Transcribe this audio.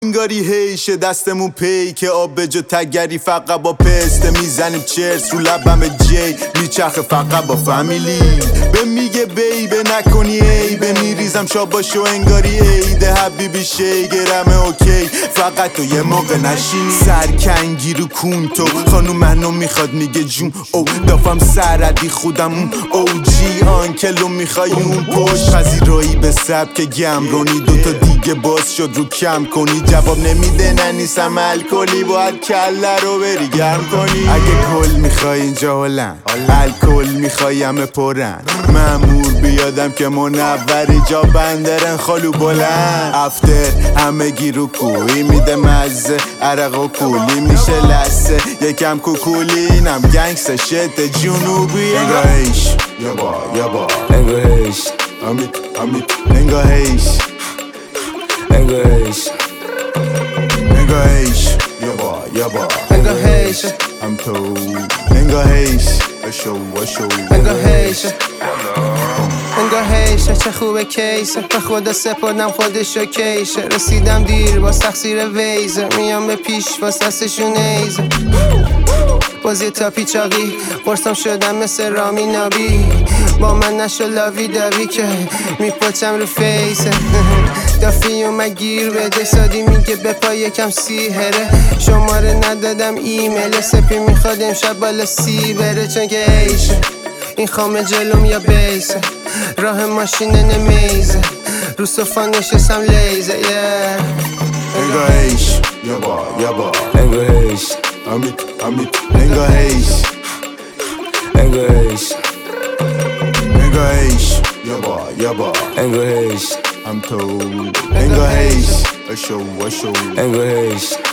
انگاری هیشه دستمون پی که آب به جا تگری فقط با پسته میزنیم چرس رو لبم جی میچرخه فقط با فامیلی به میگه بیبه نکنی عیبه میریزم شاباشو انگاری عیده حبیبی شیگرمه اوکی فقط تو یه موقع نشینی سرکنگی رو کون تو خانوم منو میخواد میگه جون او دافم سردی خودم اون او جی آنکلو میخوای اون پشت پذیرایی به سبک گمرونی دوتا دیگه باز شد رو کم کنی جواب نمیده ننیسم الکلی باید کله رو بری گرم کنی اگه کل میخوای اینجا هلن الکل میخوای همه پرن مامور بیادم که منوری جا بندرن خالو بلند افتر همه گیرو کوی میده مزه عرق و کولی میشه لسه یکم کوکولینم گنگس شت جنوبی انگاهیش یابا انگاهیش انگاهیش انگاهیش انگاهیش یابا انگاهیش هم تو انگاهیش اشو انگاهیش انگاهیشه چه خوبه کیسه به خدا سپردم خودشو کیشه رسیدم دیر باز تقصیر ویزه میام به پیش باز دستشون ایزه بازی تا پیچاقی قرصم شدم مثل رامی نابی با من نشو لاوی داوی که میپچم رو فیسه دافی اومد گیر بده سادی میگه بپا یکم سیهره شماره ندادم ایمیل سپی میخواد امشب بالا سی بره چون که ایشه این خامه جلوم یا بیسه راه ماشین نمیزه رو صفا نشستم لیزه انگاهیش یابا انگاهیش انگاهیش انگاهیش انگاهیش یابا انگاهیش هم تو انگاهیش اشو انگاهیش